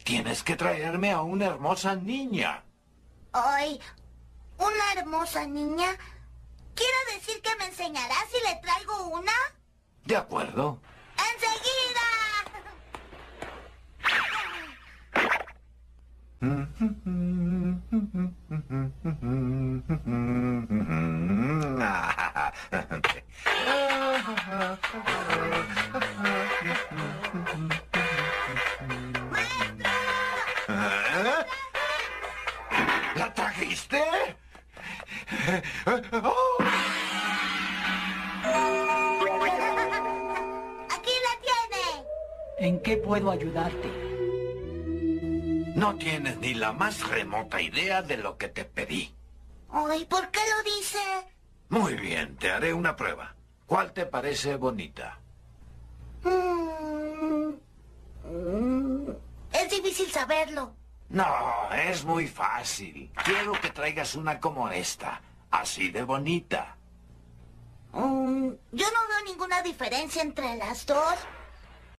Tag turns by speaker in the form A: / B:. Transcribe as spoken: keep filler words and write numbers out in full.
A: Tienes que traerme a una hermosa niña.
B: Ay, ¿una hermosa niña? ¿Quiere decir que me enseñará si le traigo una?
A: De acuerdo.
B: ¡Enseguida!
A: ¿La trajiste? ¡Oh!
B: ¡Aquí la tiene!
C: ¿En qué puedo ayudarte?
A: No tienes ni la más remota idea de lo que te pedí.
B: Ay, ¿por qué lo dice?
A: Muy bien, te haré una prueba. ¿Cuál te parece bonita?
B: Mm, mm, es difícil saberlo.
A: No, es muy fácil. Quiero que traigas una como esta, así de bonita.
B: Mm, yo no veo ninguna diferencia entre las dos.